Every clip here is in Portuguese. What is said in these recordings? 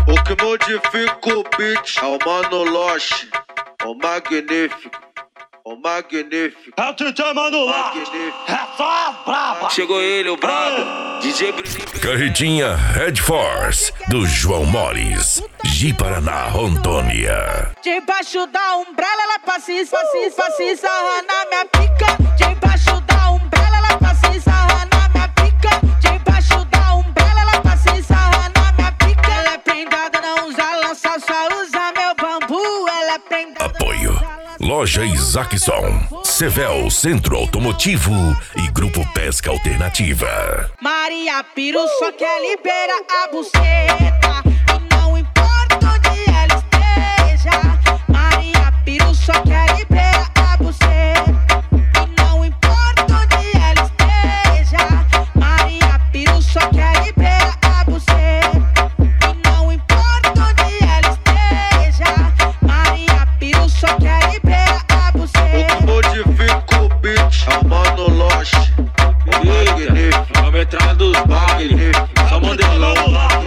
O que modifica o beat é o Mano Loche, o magnífico, o magnífico. É o DJ Mano Loche, é só as braba. Chegou ele, o brabo, DJ Bruninho. Carretinha Red Force, do João Mores, Ji-Paraná, Rondônia. Debaixo da umbrella ela passa e sarra na minha pica. Debaixo da umbrella ela passa e sarra na minha pica. Debaixo da umbrella ela passa e sarra na minha pica. Ela é prendada, não usa lança, só usa meu bambu. Ela é prendada. Apoio Loja Isaacson, Sevel Centro Automotivo e Grupo Pesca Alternativa. Maria Piru só quer liberar a buceta e não importa onde ela esteja. Maria Piru só quer liberar a buceta e não importa onde ela esteja. Maria Piru só quer liberar a buceta e não importa onde ela esteja. Maria Piru só quer liberar a buceta. O que modifica o beat é o Mano Loche, o magnífico. Vamos entrar dos baile, só modelão.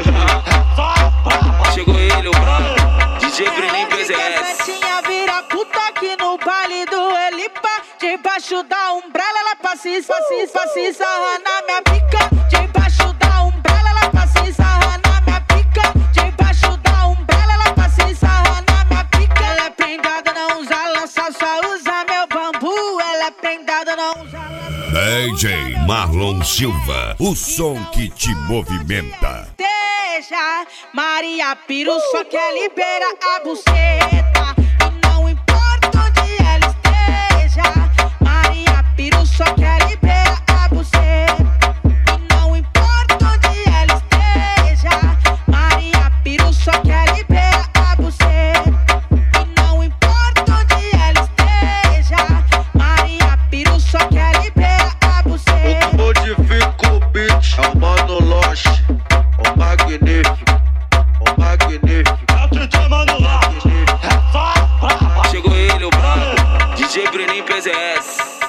Chegou ele, o brabo, DJ Bruninho PZS. Tinha vira puta aqui no baile do Elipa. Debaixo da umbrella ela passa e sarra na minha pica. Debaixo da umbrella ela passa e sarra na minha pica. Debaixo da umbrella ela passa e sarra na minha pica. Ela é prendada, não usa lança, só usa meu bambu. Ela é prendada, não usa lança. DJ Marlon Silva, o som que te movimenta. Maria Piru só quer liberar a buceta e não importa onde ela esteja. Maria Piru só quer liberar a buceta e não importa onde ela esteja. Maria Piru só quer liberar a buceta e não importa onde ela esteja. Maria Piru só quer liberar a buceta. O que modifica o beat é o Mano Loche, o magnífico, o magnífico. É o DJ Mano Loche, é só as braba. Chegou ele, o brabo, DJ Bruninho PZS.